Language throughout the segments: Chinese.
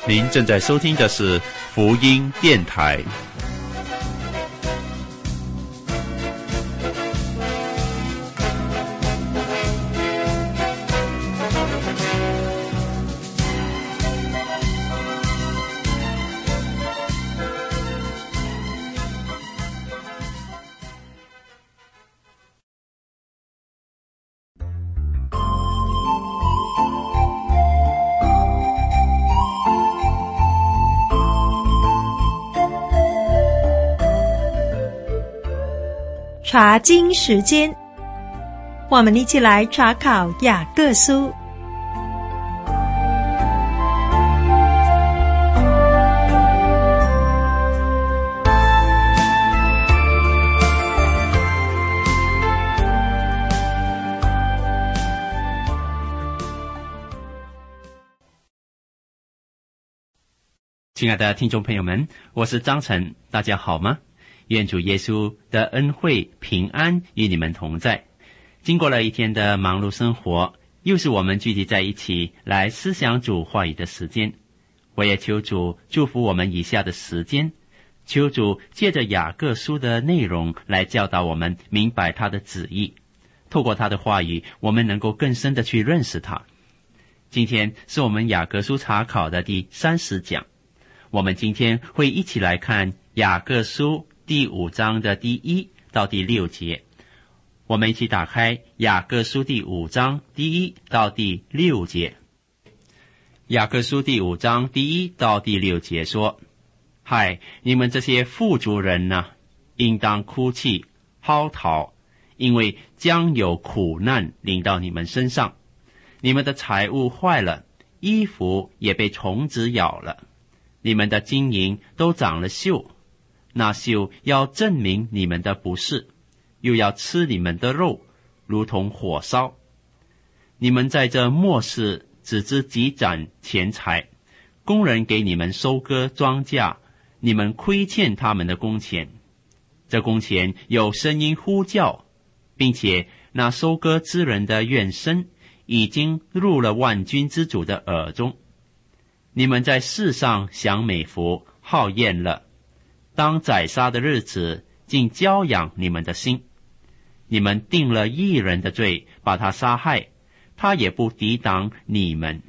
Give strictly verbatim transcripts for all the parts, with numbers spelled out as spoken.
您正在收听的是福音电台。 查经时间，我们一起来查考雅各书。 亲爱的听众朋友们，我是张晨，大家好吗？愿主耶稣的恩惠平安与你们同在。经过了一天的忙碌生活，又是我们聚集在一起来思想主话语的时间。我也求主祝福我们以下的时间，求主借着雅各书的内容来教导我们明白他的旨意，透过他的话语，我们能够更深的去认识他。今天是我们雅各书查考的第三十讲，我们今天会一起来看雅各书第五章的第一到第六节。我们一起打开雅各书第五章第一到第六节。雅各书第五章第一到第六节说：嗨，你们这些富足人哪，应当哭泣嚎啕，因为将有苦难临到你们身上。你们的财物坏了，衣服也被虫子咬了，你们的金银都长了锈，那锈要证明你们的不是，又要吃你们的肉，如同火烧。你们在这末世只知积攒钱财，工人给你们收割庄稼，你们亏欠他们的工钱。这工钱有声音呼叫，并且那收割之人的怨声已经入了万军之主的耳中。你们在世上享美福，好宴乐，当宰杀的日子，竟教养你们的心。你们定了义人的罪，把他杀害，他也不抵挡你们。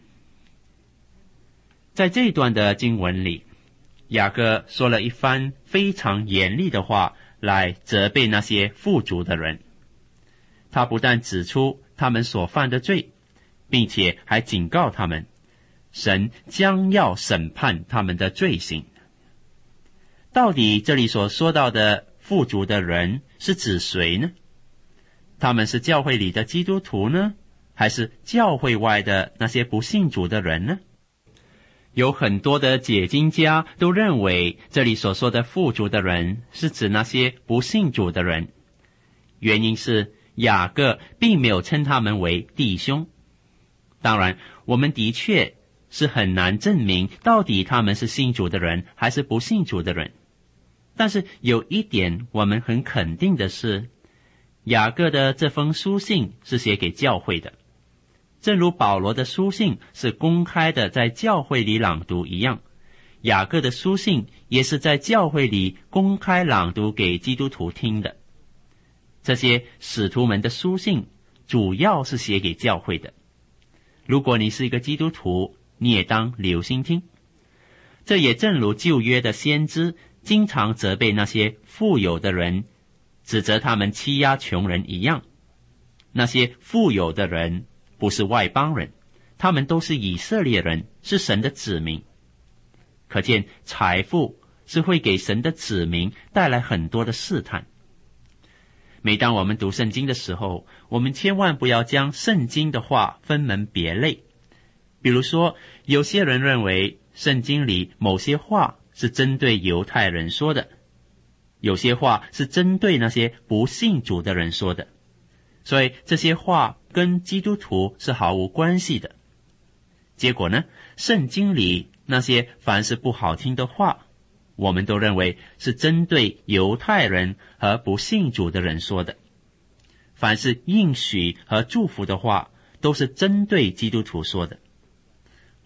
在这段的经文里，雅各说了一番非常严厉的话来责备那些富足的人。他不但指出他们所犯的罪，并且还警告他们，神将要审判他们的罪行。到底这里所说到的富足的人是指谁呢？他们是教会里的基督徒呢，还是教会外的那些不信主的人呢？有很多的解经家都认为这里所说的富足的人是指那些不信主的人，原因是雅各并没有称他们为弟兄。当然，我们的确是很难证明到底他们是信主的人还是不信主的人。但是有一点我们很肯定的是，雅各的这封书信是写给教会的，正如保罗的书信是公开的在教会里朗读一样，雅各的书信也是在教会里公开朗读给基督徒听的。这些使徒们的书信主要是写给教会的。如果你是一个基督徒，你也当留心听。这也正如旧约的先知经常责备那些富有的人，指责他们欺压穷人一样。那些富有的人不是外邦人，他们都是以色列人，是神的子民。可见财富是会给神的子民带来很多的试探。每当我们读圣经的时候，我们千万不要将圣经的话分门别类。比如说，有些人认为圣经里某些话是针对犹太人说的，有些话是针对那些不信主的人说的，所以这些话跟基督徒是毫无关系的。结果呢，圣经里那些凡是不好听的话，我们都认为是针对犹太人和不信主的人说的。凡是应许和祝福的话，都是针对基督徒说的。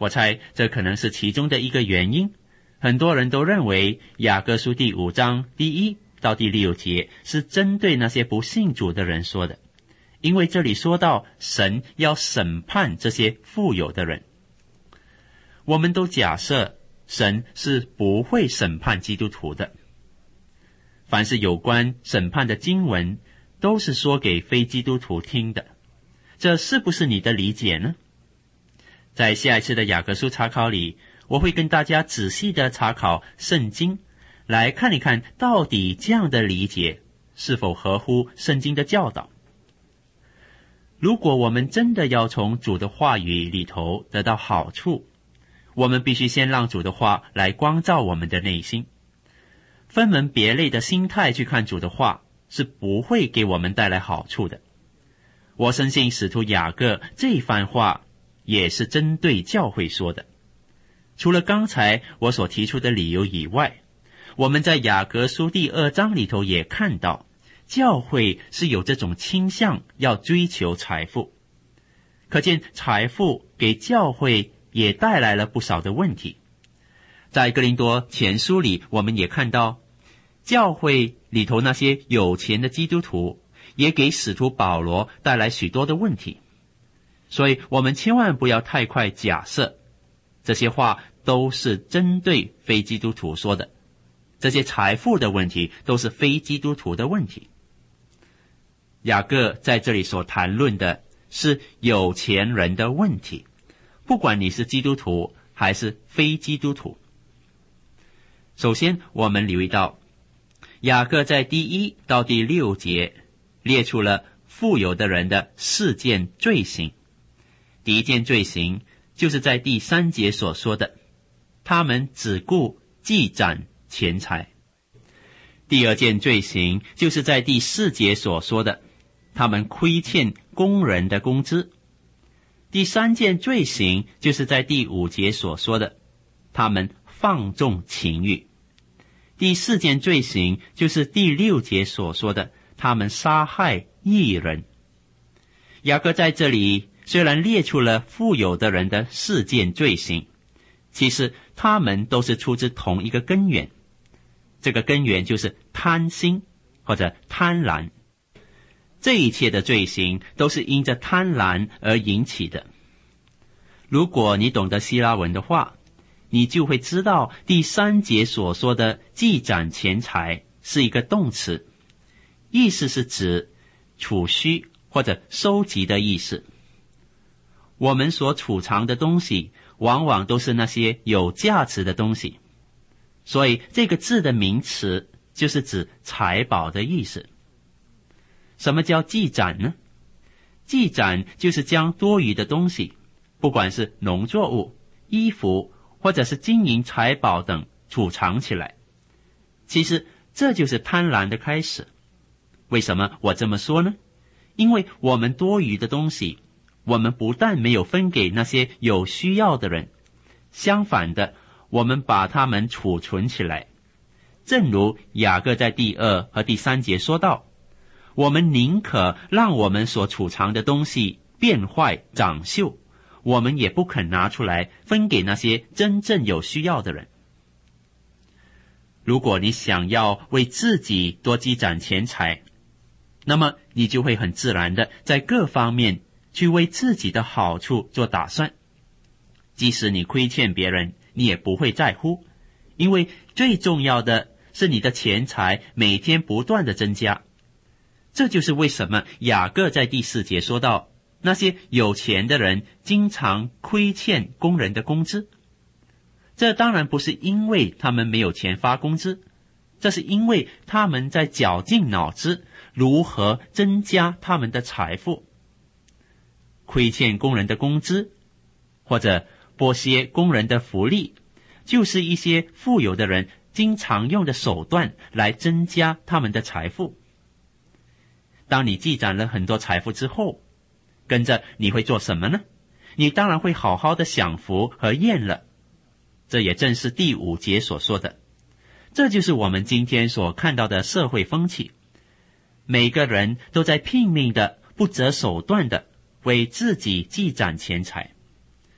我猜这可能是其中的一个原因。很多人都认为雅各书第五章第一到第六节是针对那些不信主的人说的，因为这里说到神要审判这些富有的人。我们都假设神是不会审判基督徒的。凡是有关审判的经文都是说给非基督徒听的，这是不是你的理解呢？在下一次的雅各书查考里，我会跟大家仔细的查考圣经，来看一看到底这样的理解是否合乎圣经的教导。如果我们真的要从主的话语里头得到好处，我们必须先让主的话来光照我们的内心。分门别类的心态去看主的话是不会给我们带来好处的。我深信使徒雅各这番话也是针对教会说的。除了刚才我所提出的理由以外，我们在雅各书第二章里头也看到，教会是有这种倾向要追求财富。可见财富给教会也带来了不少的问题。在哥林多前书里，我们也看到教会里头那些有钱的基督徒也给使徒保罗带来许多的问题。所以我们千万不要太快假设这些话都是针对非基督徒说的，这些财富的问题都是非基督徒的问题。雅各在这里所谈论的是有钱人的问题，不管你是基督徒还是非基督徒。首先我们留意到，雅各在第一到第六节列出了富有的人的四件罪行。第一件罪行就是在第三节所说的，他们只顾积攒钱财。第二件罪行就是在第四节所说的，他们亏欠工人的工资。第三件罪行就是在第五节所说的，他们放纵情欲。第四件罪行就是第六节所说的，他们杀害义人。雅各在这里虽然列出了富有的人的四件罪行，其实他们都是出自同一个根源，这个根源就是贪心或者贪婪。这一切的罪行都是因着贪婪而引起的。如果你懂得希腊文的话，你就会知道第三节所说的积攒钱财是一个动词，意思是指储蓄或者收集的意思。我们所储藏的东西往往都是那些有价值的东西，所以这个字的名词就是指财宝的意思。什么叫积攒呢？积攒就是将多余的东西，不管是农作物、衣服或者是金银财宝等储藏起来。其实这就是贪婪的开始。为什么我这么说呢？因为我们多余的东西，我们不但没有分给那些有需要的人，相反的，我们把它们储存起来。正如雅各在第二和第三节说到，我们宁可让我们所储藏的东西变坏长锈，我们也不肯拿出来分给那些真正有需要的人。如果你想要为自己多积攒钱财，那么你就会很自然的在各方面去为自己的好处做打算。即使你亏欠别人，你也不会在乎，因为最重要的是你的钱财每天不断的增加。这就是为什么雅各在第四节说到，那些有钱的人经常亏欠工人的工资。这当然不是因为他们没有钱发工资，这是因为他们在绞尽脑汁如何增加他们的财富。亏欠工人的工资，或者剥削工人的福利，就是一些富有的人经常用的手段来增加他们的财富。当你积攒了很多财富之后，跟着你会做什么呢？你当然会好好的享福和宴乐。这也正是第五节所说的，这就是我们今天所看到的社会风气。每个人都在拼命的不择手段的为自己积攒钱财。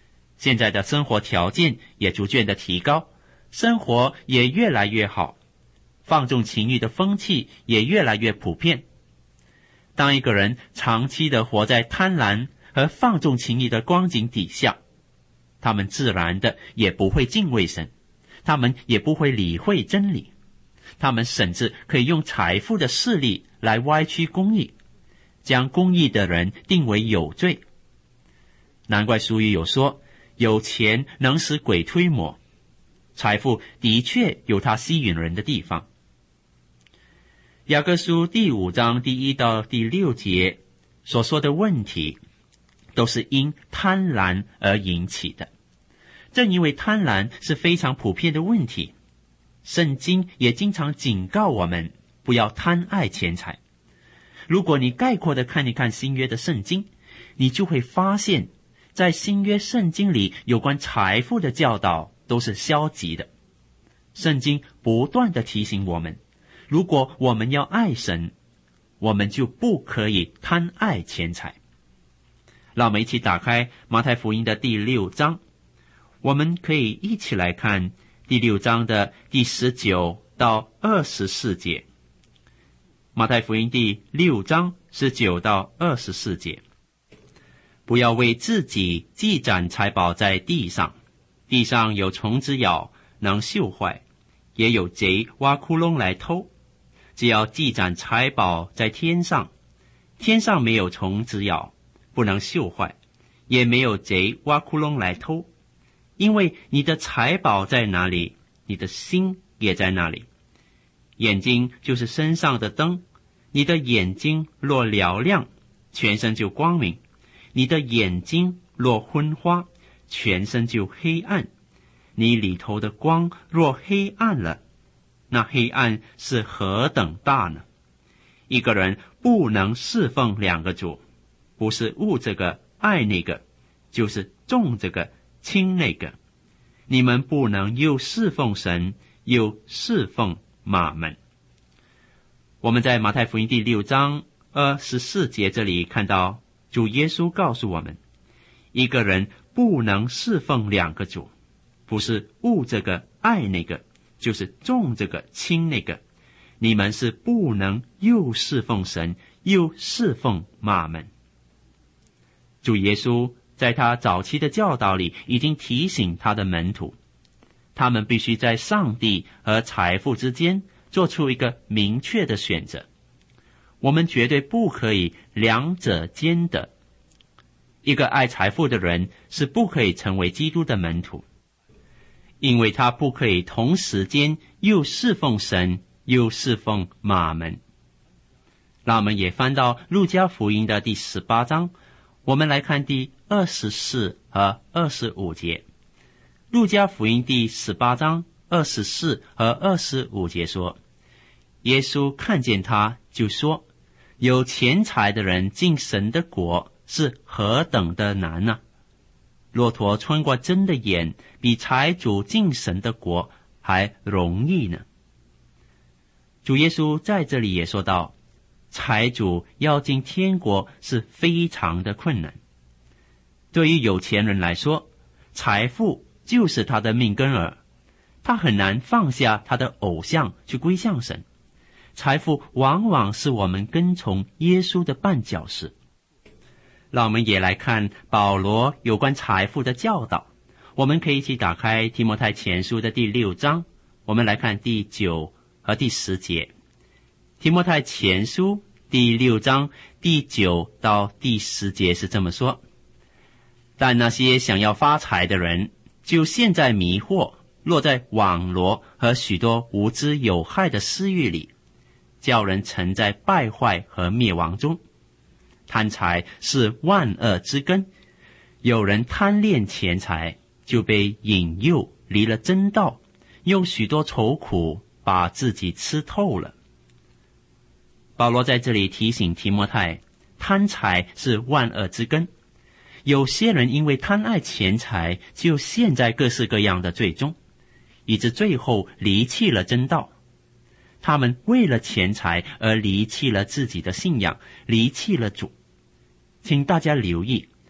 现在的生活条件也逐渐的提高，生活也越来越好，放纵情欲的风气也越来越普遍。当一个人长期的活在贪婪和放纵情欲的光景底下，他们自然的也不会敬畏神，他们也不会理会真理，他们甚至可以用财富的势力来歪曲公义，将公义的人定为有罪。难怪俗语有说，有钱能使鬼推磨，财富的确有它吸引人的地方。雅各书第五章第一到第六节所说的问题，都是因贪婪而引起的。正因为贪婪是非常普遍的问题，圣经也经常警告我们不要贪爱钱财。如果你概括的看一看新约的圣经，你就会发现，在新约圣经里有关财富的教导都是消极的。圣经不断的提醒我们，如果我们要爱神，我们就不可以贪爱钱财。让我们一起打开马太福音的第六章，我们可以一起来看第六章的第十九到二十四节。马太福音第六章十九到二十四节。不要为自己积攒财宝在地上，地上有虫子咬，能锈坏，也有贼挖窟窿来偷。只要积攒财宝在天上，天上没有虫子咬，不能锈坏，也没有贼挖窟窿来偷。因为你的财宝在哪里，你的心也在那里。眼睛就是身上的灯，你的眼睛若嘹亮，全身就光明；你的眼睛若昏花，全身就黑暗。你里头的光若黑暗了，那黑暗是何等大呢？一个人不能侍奉两个主，不是恶这个爱那个，就是重这个轻那个。你们不能又侍奉神，又侍奉马门。我们在马太福音第六章二十四节这里看到，主耶稣告诉我们，一个人不能侍奉两个主，不是恶这个爱那个，就是重这个轻那个。你们是不能又侍奉神，又侍奉马门。主耶稣在他早期的教导里已经提醒他的门徒，他们必须在上帝和财富之间做出一个明确的选择。我们绝对不可以两者兼得。一个爱财富的人是不可以成为基督的门徒，因为他不可以同时间又侍奉神，又侍奉马门。让我们也翻到路加福音的第十八章，我们来看第二十四和二十五节。路加福音第十八章二十四和二十五节说，耶稣看见他，就说，有钱财的人进神的国是何等的难呢？骆驼穿过针的眼，比财主进神的国还容易呢。主耶稣在这里也说到，财主要进天国是非常的困难。对于有钱人来说，财富就是他的命根儿，他很难放下他的偶像去归向神。财富往往是我们跟从耶稣的绊脚石。让我们也来看保罗有关财富的教导。我们可以一起打开提摩太前书的第六章，我们来看第九和第十节。提摩太前书第六章第九到第十节是这么说，但那些想要发财的人，就陷在迷惑，落在网罗和许多无知有害的私欲里，叫人沉在败坏和灭亡中。贪财是万恶之根，有人贪恋钱财，就被引诱离了真道，用许多愁苦把自己吃透了。保罗在这里提醒提摩太，贪财是万恶之根。有些人因为贪爱钱财，就陷在各式各样的罪中，以致最后离弃了真道。他们为了钱财而离弃了自己的信仰，离弃了主。请大家留意，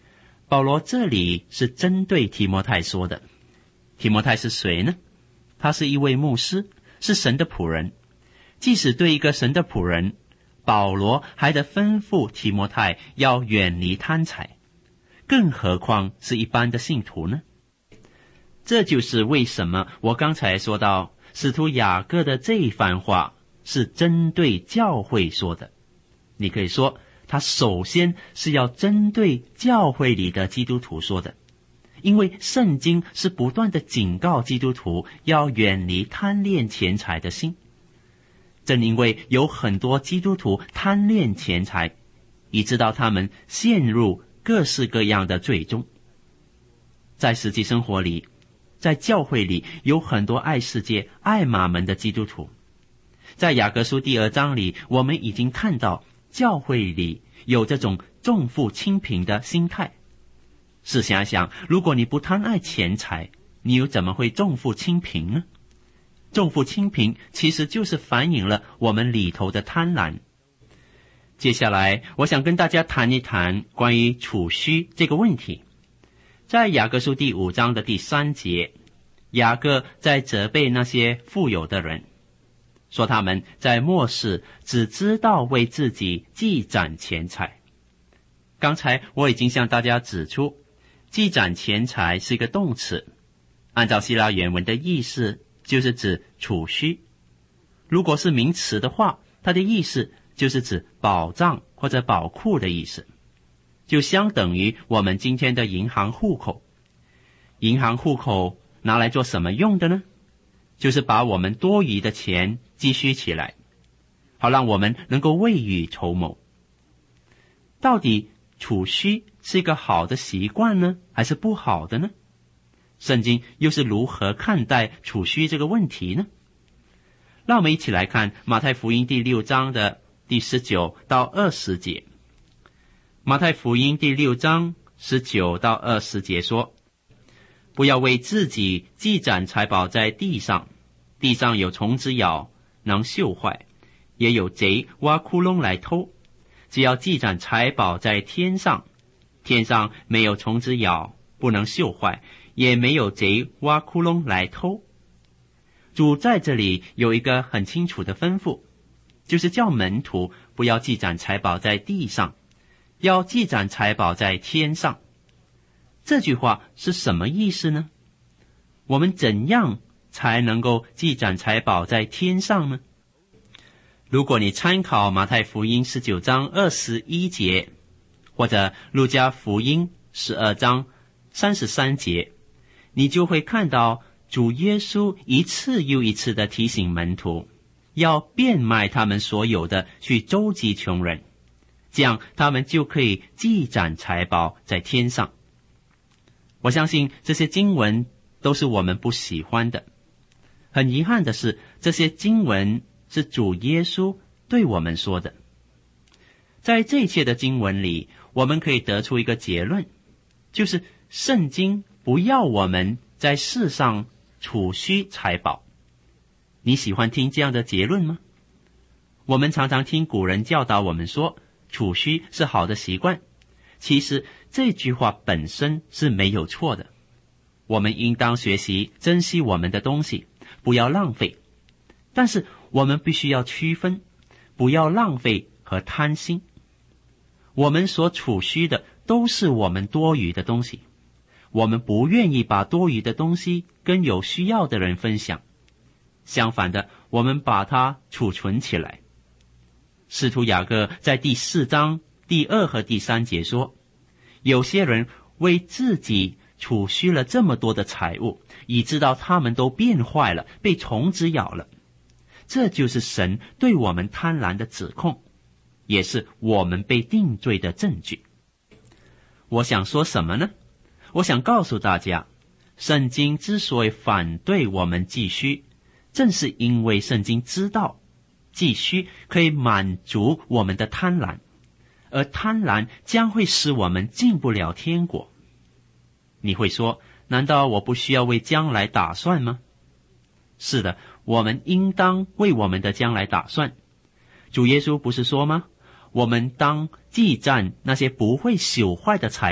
保罗这里是针对提摩太说的。提摩太是谁呢？他是一位牧师，是神的仆人。即使对一个神的仆人，保罗还得吩咐提摩太要远离贪财，更何况是一般的信徒呢？这就是为什么我刚才说到使徒雅各的这一番话是针对教会说的。你可以说他首先是要针对教会里的基督徒说的，因为圣经是不断的警告基督徒要远离贪恋钱财的心。正因为有很多基督徒贪恋钱财，以致到他们陷入各式各样的罪中。在实际生活里，在教会里有很多爱世界、爱马门的基督徒。在雅各书第二章里，我们已经看到教会里有这种重富轻贫的心态。试想想，如果你不贪爱钱财，你又怎么会重富轻贫呢？重富轻贫其实就是反映了我们里头的贪婪。接下来我想跟大家谈一谈关于储蓄这个问题。在雅各书第五章的第三节，雅各在责备那些富有的人，说他们在末世只知道为自己积攒钱财。刚才我已经向大家指出，积攒钱财是一个动词，按照希腊原文的意思就是指储蓄。如果是名词的话，它的意思就是指保障或者宝库的意思，就相等于我们今天的银行户口。银行户口拿来做什么用的呢？就是把我们多余的钱积蓄起来，好让我们能够未雨绸缪。到底储蓄是一个好的习惯呢，还是不好的呢？圣经又是如何看待储蓄这个问题呢？让我们一起来看马太福音第六章的第十九到二十节。马太福音第六章十九到二十节说，不要为自己积攒财宝在地上，地上有虫子咬，能锈坏，也有贼挖窟窿来偷。只要积攒财宝在天上，天上没有虫子咬，不能锈坏，也没有贼挖窟窿来偷。主在这里有一个很清楚的吩咐，就是叫门徒不要积攒财宝在地上，要积攒财宝在天上。这句话是什么意思呢？我们怎样才能够积攒财宝在天上呢？如果你参考马太福音十九章二十一节，或者路加福音十二章三十三节，你就会看到主耶稣一次又一次地提醒门徒，要变卖他们所有的去周济穷人，这样他们就可以积攒财宝在天上。我相信这些经文都是我们不喜欢的。很遗憾的是，这些经文是主耶稣对我们说的。在这一切的经文里，我们可以得出一个结论，就是圣经不要我们在世上储蓄财宝。你喜欢听这样的结论吗？我们常常听古人教导我们说，储蓄是好的习惯。其实这句话本身是没有错的。我们应当学习珍惜我们的东西，不要浪费。但是我们必须要区分，不要浪费和贪心。我们所储蓄的都是我们多余的东西，我们不愿意把多余的东西跟有需要的人分享。相反的，我们把它储存起来。使徒雅各在第四章第二和第三节说，有些人为自己储蓄了这么多的财物，以致到他们都变坏了，被虫子咬了。这就是神对我们贪婪的指控，也是我们被定罪的证据。我想说什么呢？我想告诉大家，圣经之所以反对我们积蓄，正是因为圣经知道积蓄可以满足我们的贪婪，而贪婪将会使我们进不了天国。你会说，难道我不需要为将来打算吗？是的，我们应当为我们的将来打算。主耶稣不是说吗？我们当积攒那些不会朽坏的财宝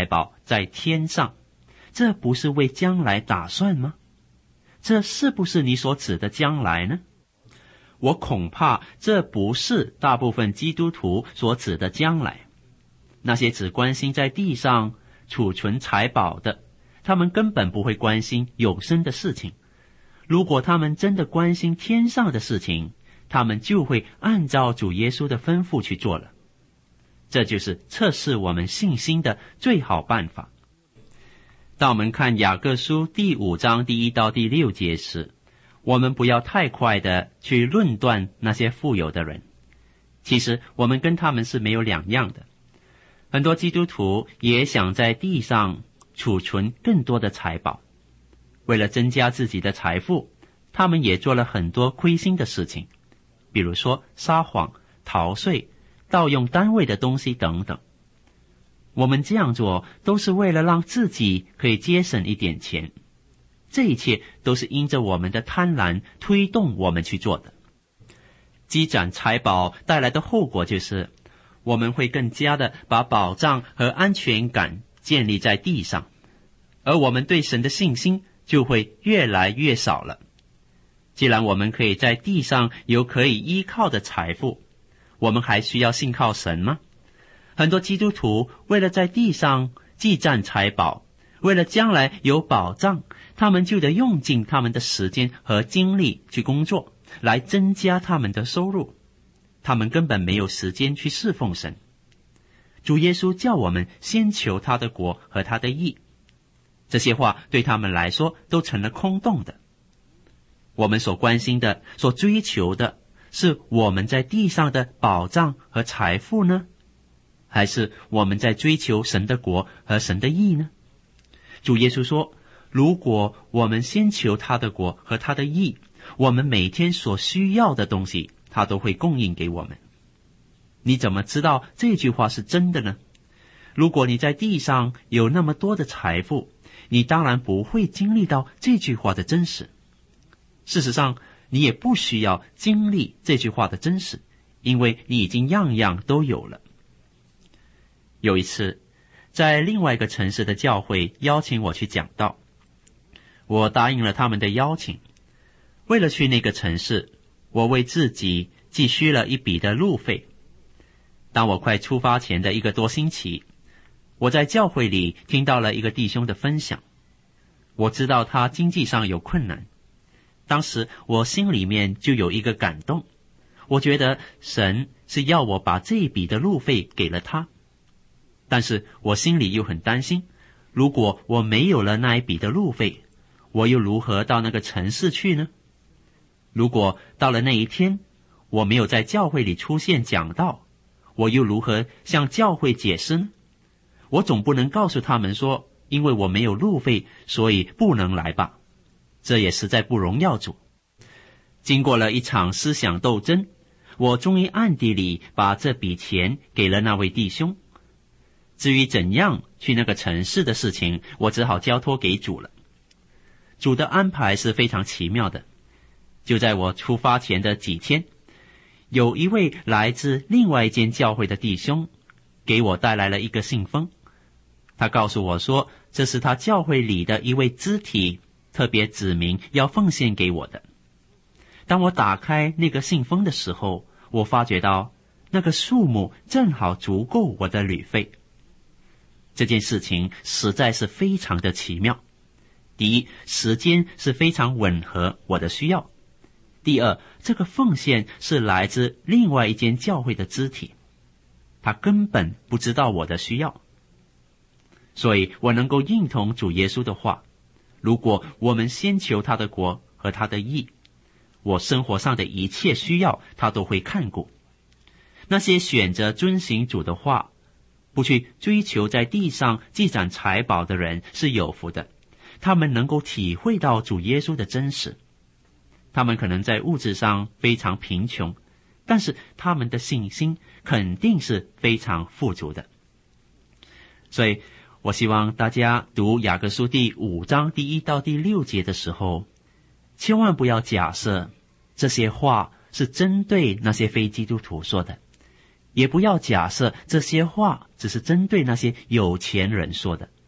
在天上，这不是为将来打算吗？这是不是你所指的将来呢？我恐怕这不是大部分基督徒所指的将来。那些只关心在地上储存财宝的，他们根本不会关心永生的事情。如果他们真的关心天上的事情，他们就会按照主耶稣的吩咐去做了。这就是测试我们信心的最好办法。当我们看雅各书第五章第一到第六节时，我们不要太快的去论断那些富有的人。其实我们跟他们是没有两样的。很多基督徒也想在地上储存更多的财宝，为了增加自己的财富，他们也做了很多亏心的事情，比如说撒谎、逃税、盗用单位的东西等等。我们这样做都是为了让自己可以节省一点钱，这一切都是因着我们的贪婪推动我们去做的。积攒财宝带来的后果就是，我们会更加的把保障和安全感建立在地上，而我们对神的信心就会越来越少了。既然我们可以在地上有可以依靠的财富，我们还需要信靠神吗？很多基督徒为了在地上积攒财宝，为了将来有保障，他们就得用尽他们的时间和精力去工作，来增加他们的收入。他们根本没有时间去侍奉神。主耶稣叫我们先求他的国和他的义，这些话对他们来说都成了空洞的。我们所关心的、所追求的，是我们在地上的保障和财富呢？还是我们在追求神的国和神的义呢？主耶稣说，如果我们先求他的国和他的义，我们每天所需要的东西他都会供应给我们。你怎么知道这句话是真的呢？如果你在地上有那么多的财富，你当然不会经历到这句话的真实。事实上，你也不需要经历这句话的真实，因为你已经样样都有了。有一次，在另外一个城市的教会邀请我去讲道，我答应了他们的邀请。为了去那个城市，我为自己积蓄了一笔的路费。当我快出发前的一个多星期，我在教会里听到了一个弟兄的分享。我知道他经济上有困难，当时我心里面就有一个感动，我觉得神是要我把这一笔的路费给了他。但是我心里又很担心，如果我没有了那一笔的路费，我又如何到那个城市去呢？如果到了那一天，我没有在教会里出现讲道，我又如何向教会解释呢？我总不能告诉他们说，因为我没有路费，所以不能来吧。这也实在不荣耀主。经过了一场思想斗争，我终于暗地里把这笔钱给了那位弟兄。至于怎样去那个城市的事情，我只好交托给主了。主的安排是非常奇妙的。就在我出发前的几天，有一位来自另外一间教会的弟兄给我带来了一个信封。他告诉我说，这是他教会里的一位肢体特别指明要奉献给我的。当我打开那个信封的时候，我发觉到那个数目正好足够我的旅费。这件事情实在是非常的奇妙。第一，时间是非常吻合我的需要。第二，这个奉献是来自另外一间教会的肢体，他根本不知道我的需要。所以我能够认同主耶稣的话，如果我们先求他的国和他的义，我生活上的一切需要他都会看顾。那些选择遵行主的话，不去追求在地上积攒财宝的人是有福的，他们能够体会到主耶稣的真实。他们可能在物质上非常贫穷，但是他们的信心肯定是非常富足的。所以我希望大家读雅各书第五章第一到第六节的时候，千万不要假设这些话是针对那些非基督徒说的，也不要假设这些话只是针对那些有钱人说的，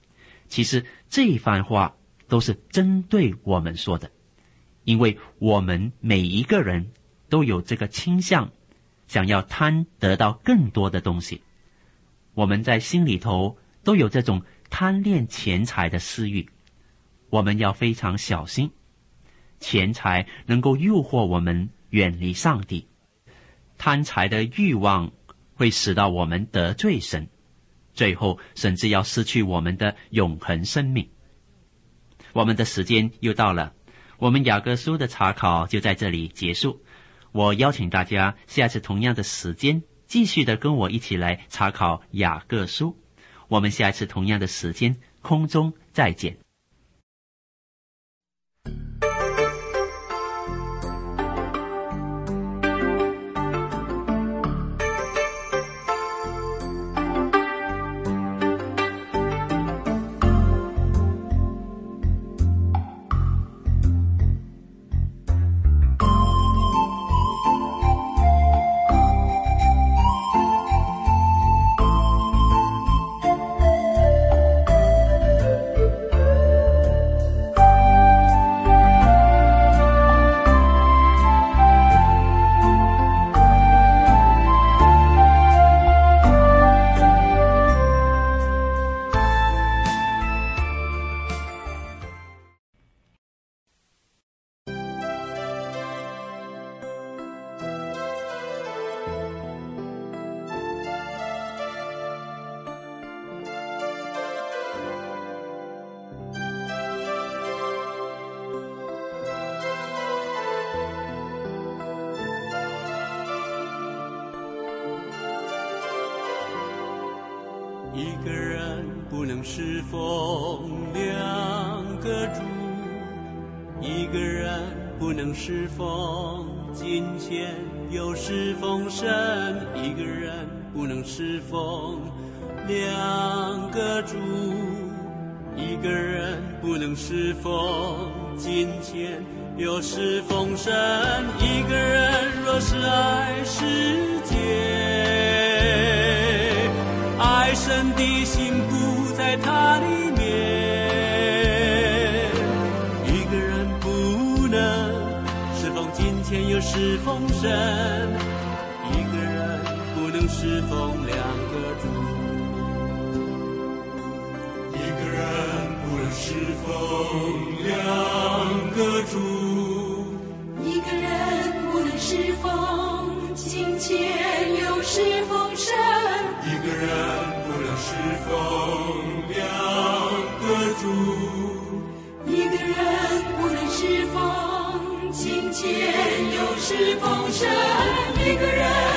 其实这一番话都是针对我们说的，因为我们每一个人都有这个倾向，想要贪得到更多的东西。我们在心里头都有这种贪恋钱财的私欲，我们要非常小心。钱财能够诱惑我们远离上帝，贪财的欲望会使到我们得罪神，最后甚至要失去我们的永恒生命。我们的时间又到了，我们雅各书的查考就在这里结束。我邀请大家下次同样的时间继续的跟我一起来查考雅各书。我们下次同样的时间空中再见。 一个人不能侍奉两个主，一个人不能侍奉金钱又侍奉神，一个人不能侍奉两个主，一个人不能侍奉金钱又侍奉神，一个人若是爱世界，爱神的心不在他里面，一个人不能侍奉金钱又侍奉神，一个人不能侍奉两个主，一个人不能侍奉两个主， 一个人不能侍奉金钱又侍奉神， 一个人不能侍奉两个主， 一个人不能侍奉金钱又侍奉神，一个人